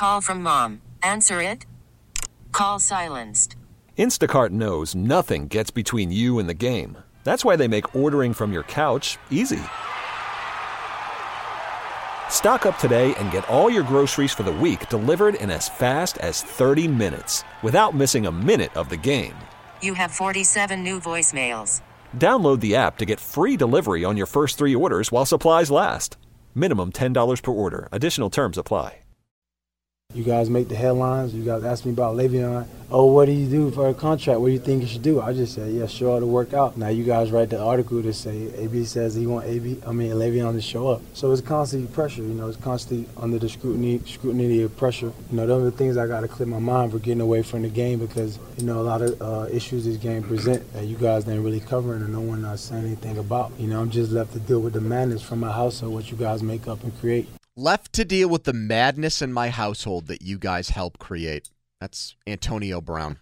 Call from mom. Answer it. Call silenced. Instacart knows nothing gets between you and the game. That's why they make ordering from your couch easy. Stock up today and get all your groceries for the week delivered in as fast as 30 minutes without missing a minute of the game. You have 47 new voicemails. Download the app to get free delivery on your first 3 orders while supplies last. Minimum $10 per order. Additional terms apply. You guys make the headlines. You guys ask me about Le'Veon. Oh, what do you do for a contract? What do you think you should do? I just said, yeah, sure, it'll work out. Now you guys write the article to say AB says he want Le'Veon to show up. So it's constantly pressure. It's constantly under the scrutiny of pressure. Those are the things I got to clear my mind for getting away from the game because, a lot of issues this game present that you guys didn't really cover and no one not saying anything about. I'm just left to deal with the madness from my household, what you guys make up and create. Left to deal with the madness in my household that you guys help create. That's Antonio Brown.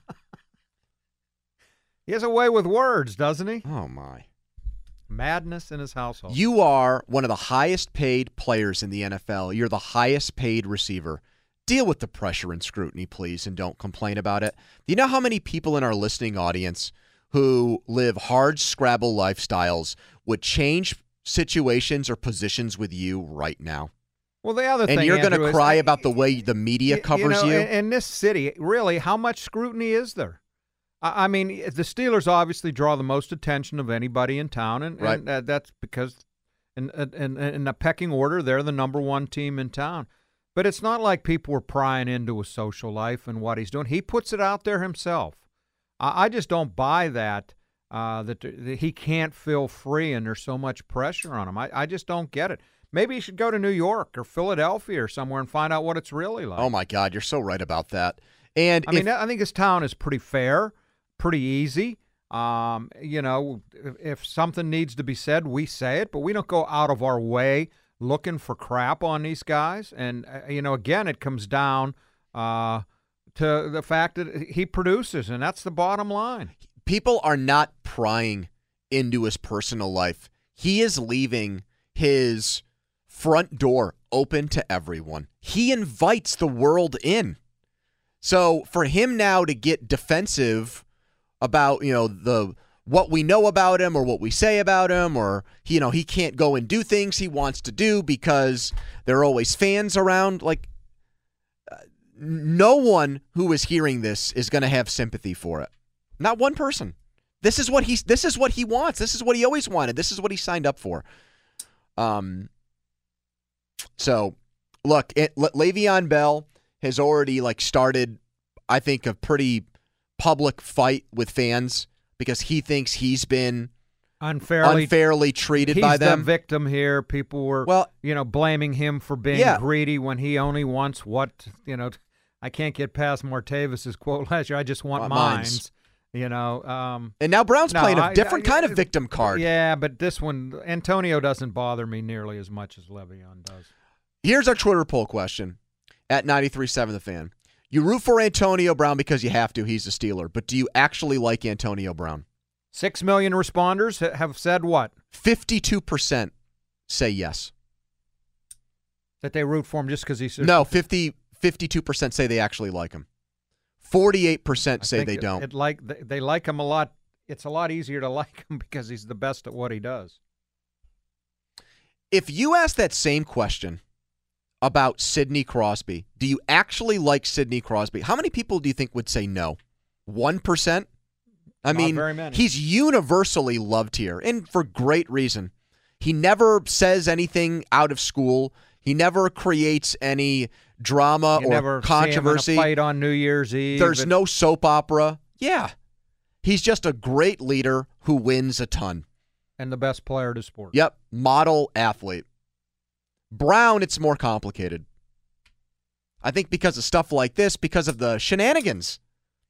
He has a way with words, doesn't he? Oh, my. Madness in his household. You are one of the highest paid players in the NFL. You're the highest paid receiver. Deal with the pressure and scrutiny, please, and don't complain about it. Do you know how many people in our listening audience who live hard scrabble lifestyles would change situations or positions with you right now? Well, the other thing, and you're going to cry is, about the way the media covers you? In this city, really, how much scrutiny is there? I mean, the Steelers obviously draw the most attention of anybody in town, and that's because in the pecking order, they're the number one team in town. But it's not like people were prying into his social life and what he's doing. He puts it out there himself. I just don't buy that he can't feel free and there's so much pressure on him. I just don't get it. Maybe you should go to New York or Philadelphia or somewhere and find out what it's really like. Oh, my God. You're so right about that. And I think this town is pretty fair, pretty easy. If something needs to be said, we say it, but we don't go out of our way looking for crap on these guys. And, again, it comes down to the fact that he produces, and that's the bottom line. People are not prying into his personal life. He is leaving his front door open to everyone. He invites the world in. So for him now to get defensive about, what we know about him or what we say about him, or he can't go and do things he wants to do because there are always fans around, no one who is hearing this is going to have sympathy for it. Not one person. This is what he wants. This is what he always wanted. This is what he signed up for. So, look, Le'Veon Bell has already started, I think, a pretty public fight with fans because he thinks he's been unfairly treated by them. He's the victim here. People were, blaming him for being greedy when he only wants I can't get past Martavis's quote last year. I just want mines. And now Brown's playing a different kind of victim card. Yeah, but this one, Antonio doesn't bother me nearly as much as Le'Veon does. Here's our Twitter poll question at 93.7 The Fan. You root for Antonio Brown because you have to. He's a Steeler. But do you actually like Antonio Brown? 6 million responders have said what? 52% say yes. That they root for him just because he's... No, 52% say they actually like him. 48% say they don't. They like him a lot. It's a lot easier to like him because he's the best at what he does. If you ask that same question about Sidney Crosby, do you actually like Sidney Crosby? How many people do you think would say no? 1%? I mean, very many. He's universally loved here, and for great reason. He never says anything out of school. He never creates any drama or controversy. See him in a fight on New Year's Eve. There's no soap opera. Yeah. He's just a great leader who wins a ton. And the best player to sport. Yep. Model athlete. Brown, it's more complicated. I think because of stuff like this, because of the shenanigans.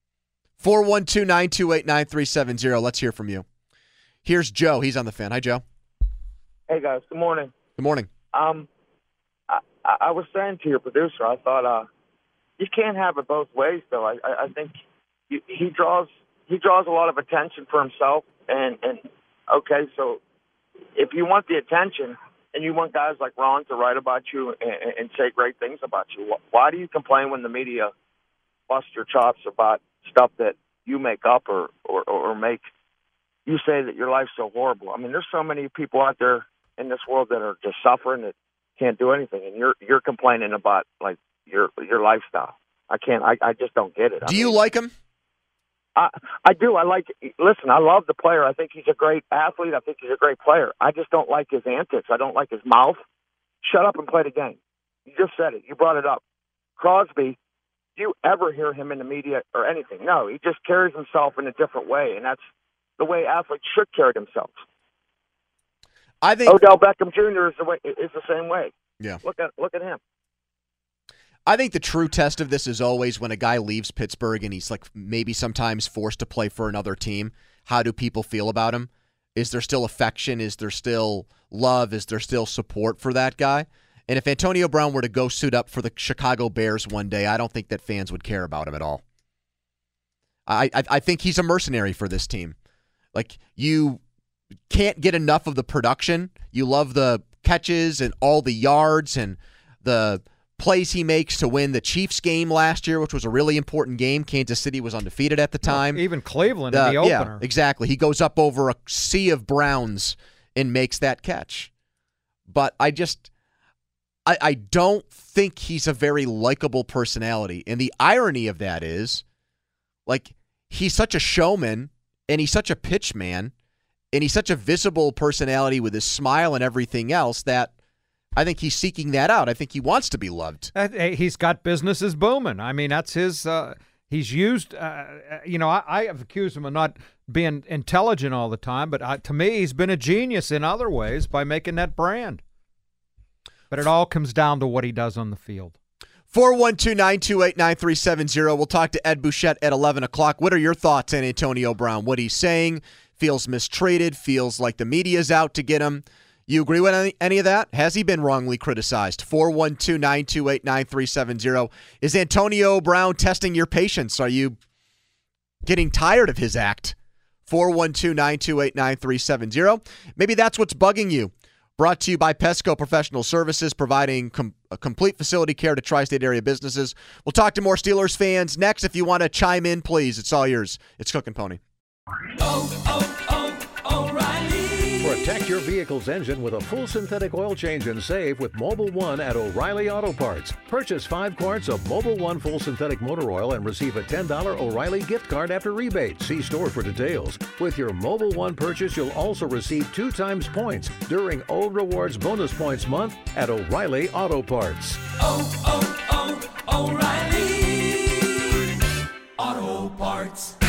412-928-9370. Let's hear from you. Here's Joe. He's on the Fan. Hi, Joe. Hey, guys. Good morning. Good morning. I was saying to your producer, I thought you can't have it both ways, though. I think he draws a lot of attention for himself, and okay, so if you want the attention, and you want guys like Ron to write about you and say great things about you. Why do you complain when the media bust your chops about stuff that you make up or make you say that your life's so horrible? I mean, there's so many people out there in this world that are just suffering that can't do anything, and you're complaining about like your lifestyle. I just don't get it. Do you like him? I do. Listen, I love the player. I think he's a great athlete. I think he's a great player. I just don't like his antics. I don't like his mouth. Shut up and play the game. You just said it. You brought it up. Crosby, do you ever hear him in the media or anything? No, he just carries himself in a different way, and that's the way athletes should carry themselves. I think Odell Beckham Jr. is the same way. Yeah. Look at him. I think the true test of this is always when a guy leaves Pittsburgh and he's like maybe sometimes forced to play for another team. How do people feel about him? Is there still affection? Is there still love? Is there still support for that guy? And if Antonio Brown were to go suit up for the Chicago Bears one day, I don't think that fans would care about him at all. I think he's a mercenary for this team. Like, you can't get enough of the production. You love the catches and all the yards and the plays he makes to win the Chiefs game last year, which was a really important game. Kansas City was undefeated at the time. Even Cleveland in the opener. Yeah, exactly. He goes up over a sea of Browns and makes that catch. But I don't think he's a very likable personality. And the irony of that is, like, he's such a showman and he's such a pitch man and he's such a visible personality with his smile and everything else that I think he's seeking that out. I think he wants to be loved. He's got businesses booming. I mean, that's his he's used, I have accused him of not being intelligent all the time, but to me, he's been a genius in other ways by making that brand. But it all comes down to what he does on the field. 412-928-9370. We'll talk to Ed Bouchette at 11 o'clock. What are your thoughts on Antonio Brown? What he's saying? Feels mistreated? Feels like the media's out to get him? You agree with any of that? Has he been wrongly criticized? 412-928-9370. Is Antonio Brown testing your patience? Are you getting tired of his act? 412-928-9370. Maybe that's what's bugging you. Brought to you by Pesco Professional Services, providing complete facility care to tri-state area businesses. We'll talk to more Steelers fans next. If you want to chime in, please. It's all yours. It's Cook and Pony. O'Reilly. Protect your vehicle's engine with a full synthetic oil change and save with Mobil 1 at O'Reilly Auto Parts. Purchase 5 quarts of Mobil 1 full synthetic motor oil and receive a $10 O'Reilly gift card after rebate. See store for details. With your Mobil 1 purchase, you'll also receive 2 times points during O Rewards Bonus Points Month at O'Reilly Auto Parts. O'Reilly Auto Parts.